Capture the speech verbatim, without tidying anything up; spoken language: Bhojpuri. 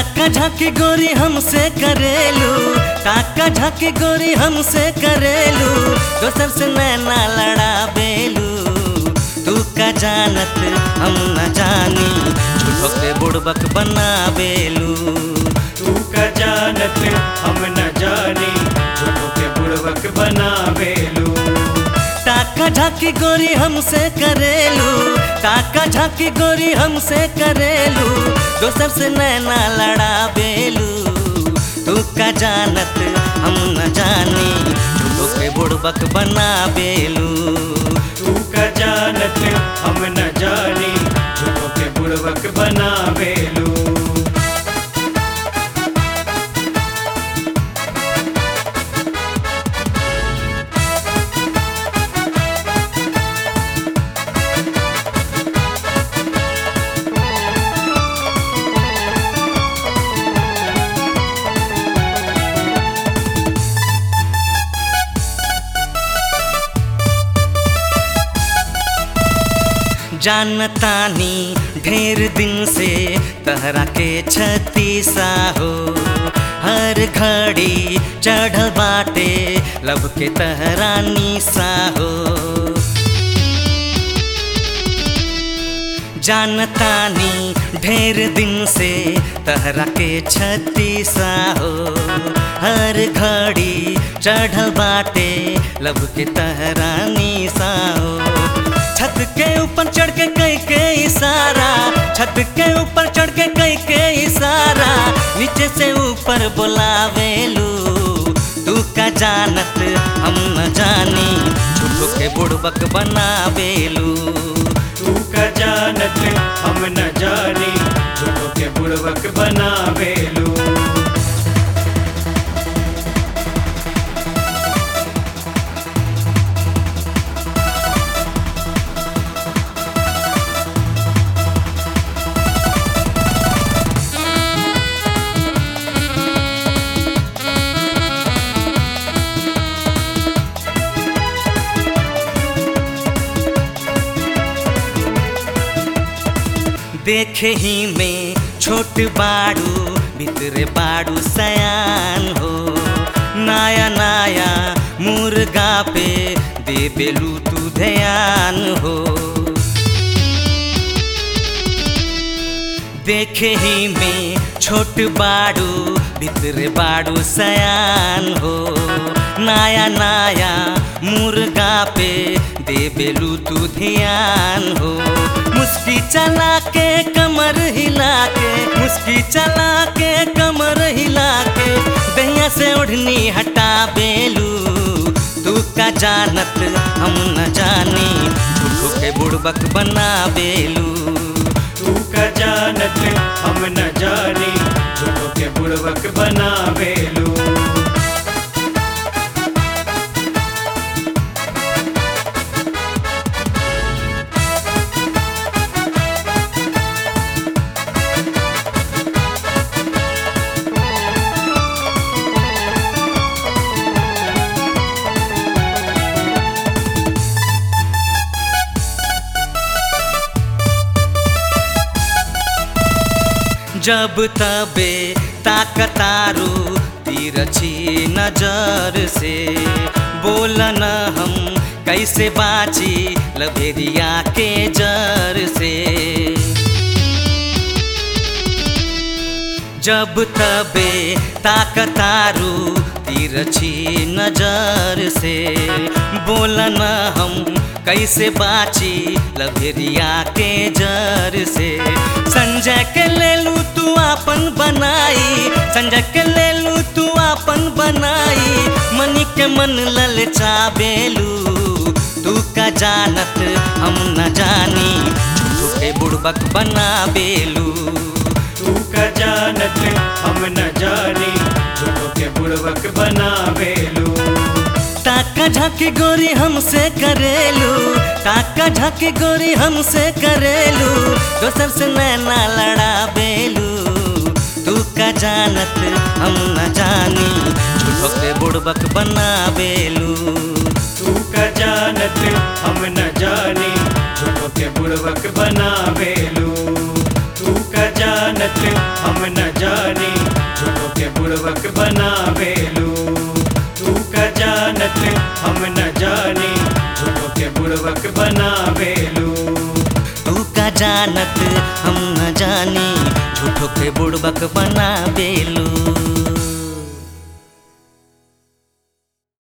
टाका झाकी गोरी हमसे करेलू, टाका झाकी गोरी हमसे करेलू, दोसर से नैना लड़ा बेलू। तू का जानत हम न जानी, झूठो के बुड़बक बना बेलू। तू का जानत हम न जानी, झूठो के बुड़बक बना बेलू। टाका झाकी गोरी हमसे करेलू, टाका झाकी गोरी हमसे करेलू, दोसर से नैना लड़ा बेलू। तू का जानत हम न जानी, झूठो के बुड़बक बना बेलू। तू का जानत हम न जानी, झूठो के बुड़बक बना बेलू। जानतानी ढेर दिन से तहरा के छत्तीसा हो, हर घड़ी चढ़ल बाटे लब के तहरा निशा हो। जानतानी ढेर दिन से तहरा के छत्तीसा हो, हर घड़ी चढ़ल बाटे लब के तहरा निशा हो। छत के ऊपर चढ़ के कई के इशारा, छत के ऊपर चढ़ के कई के इशारा, नीचे से ऊपर बुलावेलू। तू का जानत हम न जानी, झूठो के बुड़बक बनावेलू। तू का जानत हम न जानी, झूठो के बुड़बक बना बेलू। देखे ही में छोट बाड़ू, भीतरे बाड़ू सयान हो। नाया नाया मुर्गा पे दे बेलू तू ध्यान हो। देखे ही में छोट बाड़ू, भीतरे बाड़ू सयान हो। नाया नाया मुर्गा पे दे बेलू तू ध्यान हो। मुस्की चला के कमर हिला के, मुस्की चला के कमर हिला के, दहिया से ओढ़नी हटा बेलू। तू का जानत हम न जानी, झूठो के बुड़बक बना बेलू। तू का जानत हम न जानी, झूठो के बुड़बक बना बेलू। जब तबे ताकतारू तिरछी नजर से, बोलन हम कैसे बाची लभेरिया के जर से। जब तबे ताकतारू तिरछी नजर से, बोलन हम कैसे बाची लभेरिया के जर से। संजय के ले लू तू आपन बनाई, संजय के ले लू तू आपन बनाई, मनी के मन ललचा बेलू। तू का जानत हम न जानी, झूठो के बुड़बक बना बेलू। तू का जानत हम न जानी, झूठो के बुड़बक बना बेलू। टाका झाकी गोरी हमसे करेलू, टाका झाकी गोरी हमसे करेलू, दोसर से नैना लड़ा बेलू। तू का जानत हम न जानी, झूठो के बुड़बक बना बेलू। तू का जानत हम न जानी, झूठो के बुड़बक बना बेलू। तू का जानत हम न जानी, जानी झूठों के बुड़वक बनावेलू। तू का जानत हम न जानी झूठो के बुड़बक बना बेलू।